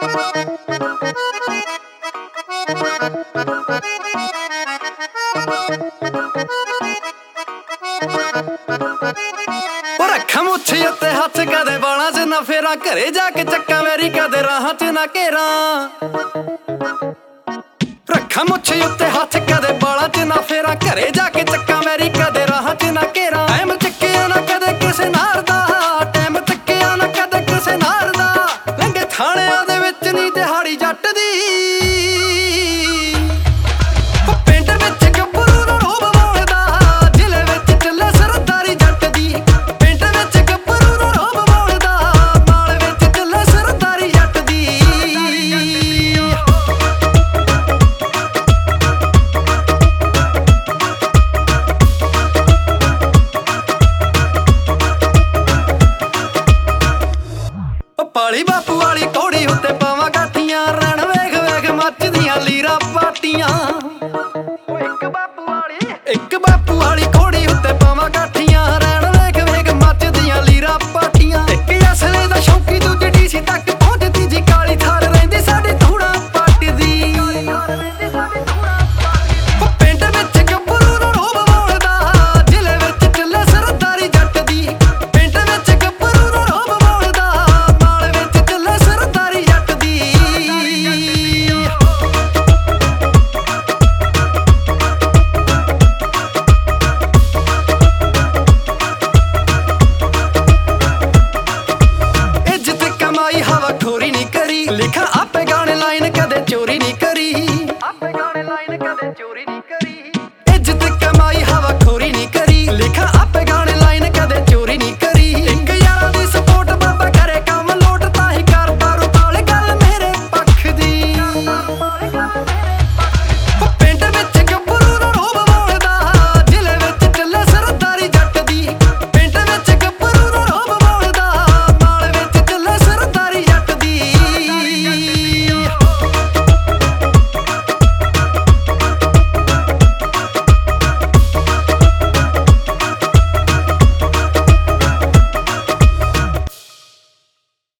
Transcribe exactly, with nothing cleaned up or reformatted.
ਰੱਖਾਂ ਮੁੱਛੀ ਉੱਤੇ ਹੱਥ ਕਦੇ ਵਾਲਾਂ 'ਚ ਨਾ ਫੇਰਾਂ, ਘਰੇ ਜਾ ਕੇ ਚੱਕਾਂ ਮੇਰੀ ਕਦੇ ਰਾਹਾਂ 'ਚ ਨਾ ਘੇਰਾਂ। ਰੱਖਾਂ ਮੁੱਛੀ ਉੱਤੇ ਹੱਥ ਕਦੇ ਵਾਲਾਂ 'ਚ ਨਾ ਫੇਰਾਂ, ਘਰੇ ਜਾ ਕੇ ਚੱਕਾਂ ਮੇਰੀ ਕਦੇ ਰਾਹਾਂ 'ਚ ਨਾ ਘੇਰਾਂ। ਟਾਈਮ ਚੱਕਿਆ ਨਾ ਕਦੇ ਕਿਸੇ ਨਾਰ ਦਾ, ਟਾਈਮ ਚੱਕਿਆ ਨਾ ਕਦੇ ਕਿਸੇ ਨਾਰ ਦਾ। ਲੰਘੇ ਥਾਣਿਆਂ ਦੇ ਵਿੱਚ ਨੀ ਦਿਹਾੜੀ ਜੱਟ ਦੀ, ਪਿੰਡ ਵਿੱਚ ਗੱਭਰੂ ਦਾ ਰੋਬ ਬੋਲਦਾ, ਜ਼ਿਲ੍ਹੇ ਵਿੱਚ ਚੱਲੇ ਸਰਦਾਰੀ ਜੱਟ ਦੀ। ਪਿੰਡ ਵਿੱਚ ਗੱਭਰੂ ਦਾ ਰੋਬ ਬੋਲਦਾ, ਮਾਲ ਵਿੱਚ ਚੱਲੇ ਸਰਦਾਰੀ ਜੱਟ ਦੀ। ਪਾਲੀ ਬਾਪੂ ਵਾਲੀ ਘੋੜੀ ਉੱਤੇ ਪਾਵਾਂ ਗਾਠੀਆਂ, ਰਣ ਵੇਖ ਵੇਖ ਮੱਚਦੀਆਂ ਲੀਰਾਂ ਪਾਟੀਆਂ। ਇੱਕ ਬਾਪੂ ਵਾਲੀ ਇੱਕ ਬਾਪੂ ਵਾਲੀ ਘੋੜੀ ਉੱਤੇ ਪਾਵਾਂ ਗਾਠੀਆਂ, ਰਣ ਵੇਖ ਵੇਖ ਮੱਚਦੀਆਂ ਲੀਰਾਂ ਪਾਟੀਆਂ। ਇੱਕ ਅਸਲੇ ਦਾ ਸ਼ੌਕੀ ਦੂਜੀ ਡੀਸੀ ਤੱਕ ਪਹੁੰਚਦੀ ਜੀ, ਕਾਲੀ ਥਾਰ ਰਹਿੰਦੀ ਸਾਡੀ ਧੂਣਾ ਪੱਟਦੀ। ਪਿੰਡ ਵਿੱਚ ਗੱਭਰੂ ਦਾ ਰੋਬ ਬੋਲਦਾ, ਜ਼ਿਲ੍ਹੇ ਵਿੱਚ ਚੱਲੇ ਸਰਦਾਰੀ ਜੱਟ ਦੀ। ਪਿੰਡ ਵਿੱਚ ਗੱਭਰੂ ਦਾ ਰੋਬ ਬੋਲਦਾ, ਮਾਲ ਵਿੱਚ ਚੱਲੇ ਸਰਦਾਰੀ ਜੱਟ ਦੀ। ਇੱਜ਼ਤ ਕਮਾਈ ਹਵਾ ਖੋਰੀ ਨਹੀਂ ਕਰੀ, ਲਿਖਾਂ ਆਪੇ ਗਾਣੇ ਲਾਈਨ